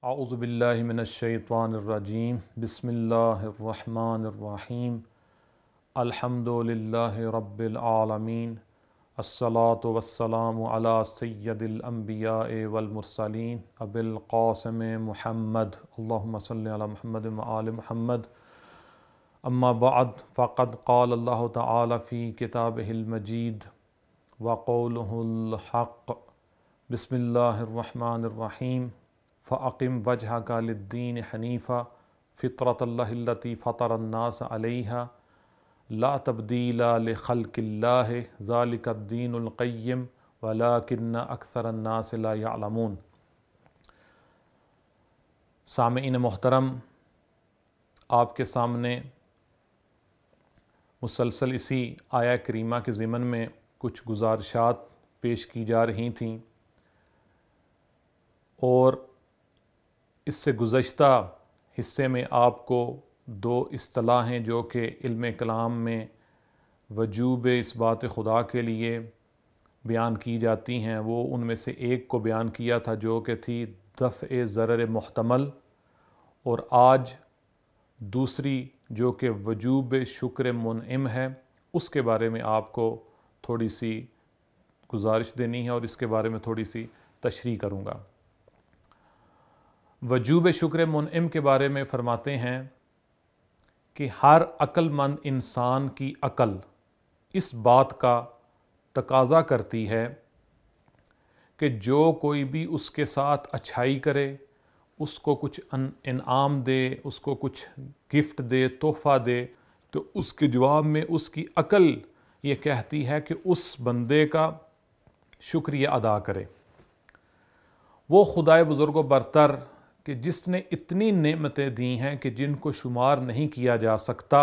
اعوذ باللہ من الشیطان الرجیم بسم اللہ الرحمن الرحیم الحمد للہ رب العالمین الصلاة والسلام علی سید الانبیاء والمرسلین ابی القاسم محمد اللہم صلی علی محمد وآل محمد اما بعد فقد قال اللہ تعالی فی کتابہ المجید وقولہ الحق بسم اللہ الرحمن الرحیم فَأَقِمْ وَجْهَكَ لِلدِّينِ حَنِيفًا فِطْرَةَ اللَّهِ الَّتِي فَطَرَ النَّاسَ عَلَيْهَا لَا تَبْدِيلَ لِخَلْقِ اللَّهِ ذَلِكَ الدِّينُ الْقَيِّمُ وَلَكِنَّ أَكْثَرَ النَّاسِ لَا يَعْلَمُونَ۔ سامعین محترم، آپ کے سامنے مسلسل اسی آیہ کریمہ کے ضمن میں کچھ گزارشات پیش کی جا رہی تھیں، اور اس سے گزشتہ حصے میں آپ کو دو اصطلاحیں جو کہ علم کلام میں وجوب اس بات خدا کے لیے بیان کی جاتی ہیں، وہ ان میں سے ایک کو بیان کیا تھا جو کہ تھی دفع ضرر محتمل، اور آج دوسری جو کہ وجوب شکر منعم ہے، اس کے بارے میں آپ کو تھوڑی سی گزارش دینی ہے اور اس کے بارے میں تھوڑی سی تشریح کروں گا۔ وجوب شکر منعم کے بارے میں فرماتے ہیں کہ ہر عقل مند انسان کی عقل اس بات کا تقاضا کرتی ہے کہ جو کوئی بھی اس کے ساتھ اچھائی کرے، اس کو کچھ انعام دے، اس کو کچھ گفٹ دے، تحفہ دے، تو اس کے جواب میں اس کی عقل یہ کہتی ہے کہ اس بندے کا شکریہ ادا کرے۔ وہ خدائے بزرگ و برتر کہ جس نے اتنی نعمتیں دی ہیں کہ جن کو شمار نہیں کیا جا سکتا،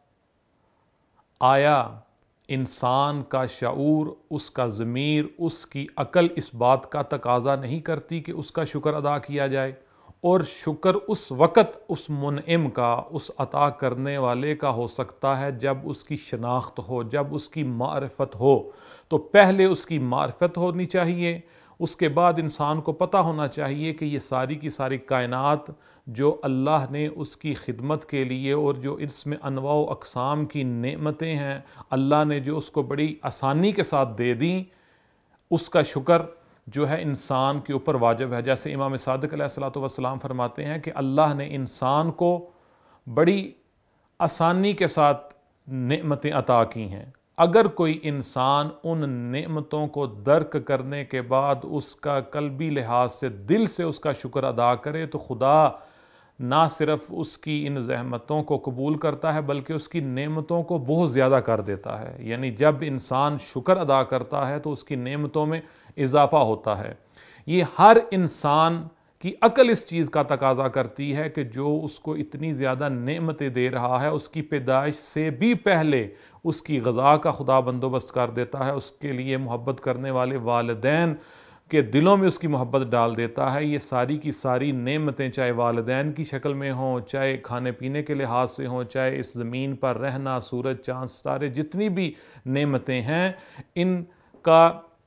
آیا انسان کا شعور، اس کا ضمیر، اس کی عقل اس بات کا تقاضا نہیں کرتی کہ اس کا شکر ادا کیا جائے؟ اور شکر اس وقت اس منعم کا، اس عطا کرنے والے کا ہو سکتا ہے جب اس کی شناخت ہو، جب اس کی معرفت ہو۔ تو پہلے اس کی معرفت ہونی چاہیے، اس کے بعد انسان کو پتہ ہونا چاہیے کہ یہ ساری کی ساری کائنات جو اللہ نے اس کی خدمت کے لیے، اور جو اس میں انواع و اقسام کی نعمتیں ہیں اللہ نے جو اس کو بڑی آسانی کے ساتھ دے دیں، اس کا شکر جو ہے انسان کے اوپر واجب ہے۔ جیسے امام صادق علیہ السلام فرماتے ہیں کہ اللہ نے انسان کو بڑی آسانی کے ساتھ نعمتیں عطا کی ہیں، اگر کوئی انسان ان نعمتوں کو درک کرنے کے بعد اس کا قلبی لحاظ سے دل سے اس کا شکر ادا کرے تو خدا نہ صرف اس کی ان زحمتوں کو قبول کرتا ہے بلکہ اس کی نعمتوں کو بہت زیادہ کر دیتا ہے۔ یعنی جب انسان شکر ادا کرتا ہے تو اس کی نعمتوں میں اضافہ ہوتا ہے۔ یہ ہر انسان کی عقل اس چیز کا تقاضا کرتی ہے کہ جو اس کو اتنی زیادہ نعمتیں دے رہا ہے، اس کی پیدائش سے بھی پہلے اس کی غذا کا خدا بندوبست کر دیتا ہے، اس کے لیے محبت کرنے والے والدین کے دلوں میں اس کی محبت ڈال دیتا ہے۔ یہ ساری کی ساری نعمتیں چاہے والدین کی شکل میں ہوں، چاہے کھانے پینے کے لحاظ سے ہوں، چاہے اس زمین پر رہنا، سورج چاند ستارے، جتنی بھی نعمتیں ہیں، ان کا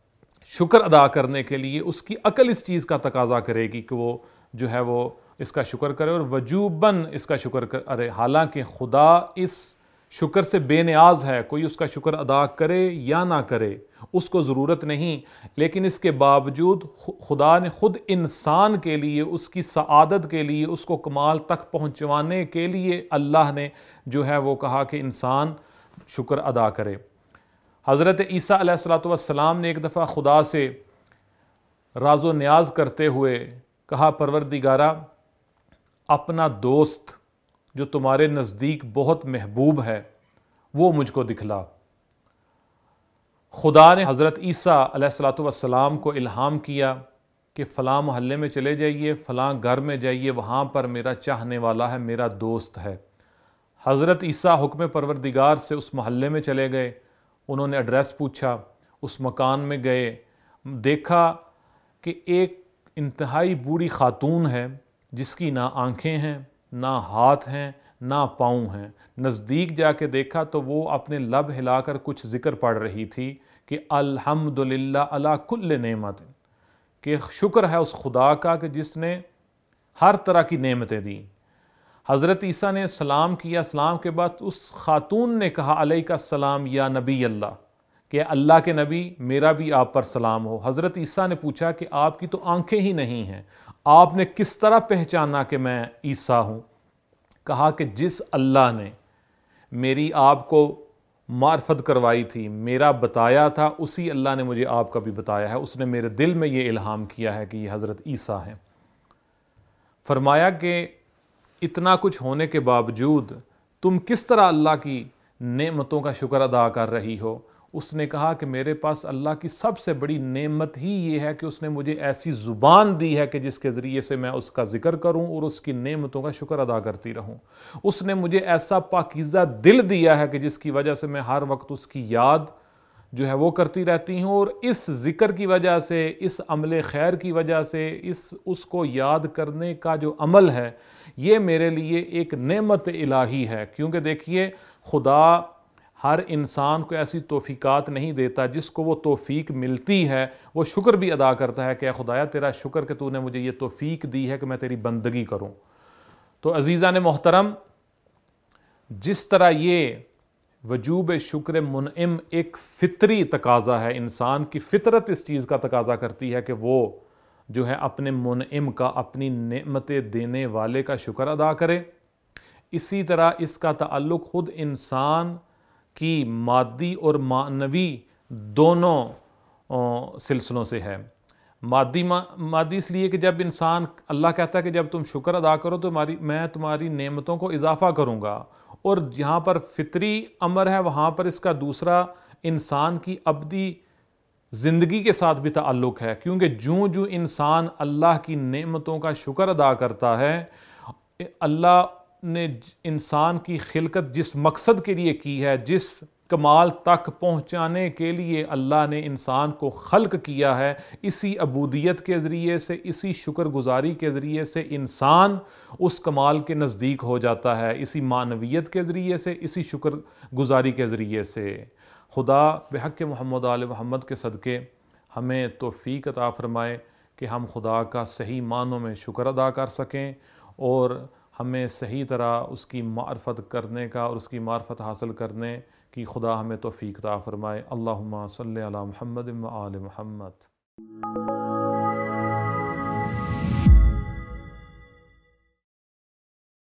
شکر ادا کرنے کے لیے اس کی عقل اس چیز کا تقاضا کرے گی کہ وہ جو ہے وہ اس کا شکر کرے اور وجوباً اس کا شکر کرے۔ حالانکہ خدا اس شکر سے بے نیاز ہے، کوئی اس کا شکر ادا کرے یا نہ کرے اس کو ضرورت نہیں، لیکن اس کے باوجود خدا نے خود انسان کے لیے، اس کی سعادت کے لیے، اس کو کمال تک پہنچوانے کے لیے اللہ نے جو ہے وہ کہا کہ انسان شکر ادا کرے۔ حضرت عیسیٰ علیہ السلام نے ایک دفعہ خدا سے راز و نیاز کرتے ہوئے کہا، پروردگارا، اپنا دوست جو تمہارے نزدیک بہت محبوب ہے وہ مجھ کو دکھلا۔ خدا نے حضرت عیسیٰ علیہ السلام کو الہام کیا کہ فلاں محلے میں چلے جائیے، فلاں گھر میں جائیے، وہاں پر میرا چاہنے والا ہے، میرا دوست ہے۔ حضرت عیسیٰ حکم پروردگار سے اس محلے میں چلے گئے، انہوں نے ایڈریس پوچھا، اس مکان میں گئے، دیکھا کہ ایک انتہائی بوڑھی خاتون ہے جس کی نہ آنکھیں ہیں، نہ ہاتھ ہیں، نہ پاؤں ہیں۔ نزدیک جا کے دیکھا تو وہ اپنے لب ہلا کر کچھ ذکر پڑھ رہی تھی کہ الحمدللہ علی کل نعمت، کہ شکر ہے اس خدا کا کہ جس نے ہر طرح کی نعمتیں دیں۔ حضرت عیسیٰ نے سلام کیا، سلام کے بعد اس خاتون نے کہا علیک السلام یا نبی اللہ، کہ اللہ کے نبی میرا بھی آپ پر سلام ہو۔ حضرت عیسیٰ نے پوچھا کہ آپ کی تو آنکھیں ہی نہیں ہیں، آپ نے کس طرح پہچانا کہ میں عیسیٰ ہوں؟ کہا کہ جس اللہ نے میری آپ کو معرفت کروائی تھی، میرا بتایا تھا، اسی اللہ نے مجھے آپ کا بھی بتایا ہے، اس نے میرے دل میں یہ الہام کیا ہے کہ یہ حضرت عیسیٰ ہیں۔ فرمایا کہ اتنا کچھ ہونے کے باوجود تم کس طرح اللہ کی نعمتوں کا شکر ادا کر رہی ہو؟ اس نے کہا کہ میرے پاس اللہ کی سب سے بڑی نعمت ہی یہ ہے کہ اس نے مجھے ایسی زبان دی ہے کہ جس کے ذریعے سے میں اس کا ذکر کروں اور اس کی نعمتوں کا شکر ادا کرتی رہوں۔ اس نے مجھے ایسا پاکیزہ دل دیا ہے کہ جس کی وجہ سے میں ہر وقت اس کی یاد جو ہے وہ کرتی رہتی ہوں، اور اس ذکر کی وجہ سے، اس عمل خیر کی وجہ سے، اس کو یاد کرنے کا جو عمل ہے، یہ میرے لیے ایک نعمت الہی ہے۔ کیونکہ دیکھیے خدا ہر انسان کو ایسی توفیقات نہیں دیتا، جس کو وہ توفیق ملتی ہے وہ شکر بھی ادا کرتا ہے کہ اے خدایا تیرا شکر کہ تو نے مجھے یہ توفیق دی ہے کہ میں تیری بندگی کروں۔ تو عزیزان محترم، جس طرح یہ وجوب شکر منعم ایک فطری تقاضا ہے، انسان کی فطرت اس چیز کا تقاضا کرتی ہے کہ وہ جو ہے اپنے منعم کا، اپنی نعمتیں دینے والے کا شکر ادا کرے، اسی طرح اس کا تعلق خود انسان کی مادی اور معنوی دونوں سلسلوں سے ہے۔ مادی اس لیے کہ جب انسان، اللہ کہتا ہے کہ جب تم شکر ادا کرو تو میں تمہاری نعمتوں کو اضافہ کروں گا، اور جہاں پر فطری امر ہے وہاں پر اس کا دوسرا انسان کی ابدی زندگی کے ساتھ بھی تعلق ہے، کیونکہ جو انسان اللہ کی نعمتوں کا شکر ادا کرتا ہے، اللہ نے انسان کی خلقت جس مقصد کے لیے کی ہے، جس کمال تک پہنچانے کے لیے اللہ نے انسان کو خلق کیا ہے، اسی عبودیت کے ذریعے سے، اسی شکر گزاری کے ذریعے سے انسان اس کمال کے نزدیک ہو جاتا ہے، اسی معنویت کے ذریعے سے، اسی شکر گزاری کے ذریعے سے۔ خدا بحق محمد آل محمد کے صدقے ہمیں توفیق عطا فرمائے کہ ہم خدا کا صحیح معنوں میں شکر ادا کر سکیں، اور ہمیں صحیح طرح اس کی معرفت کرنے کا اور اس کی معرفت حاصل کرنے کی خدا ہمیں توفیق عطا فرمائے۔ اللہم صلی علی محمد و آل محمد۔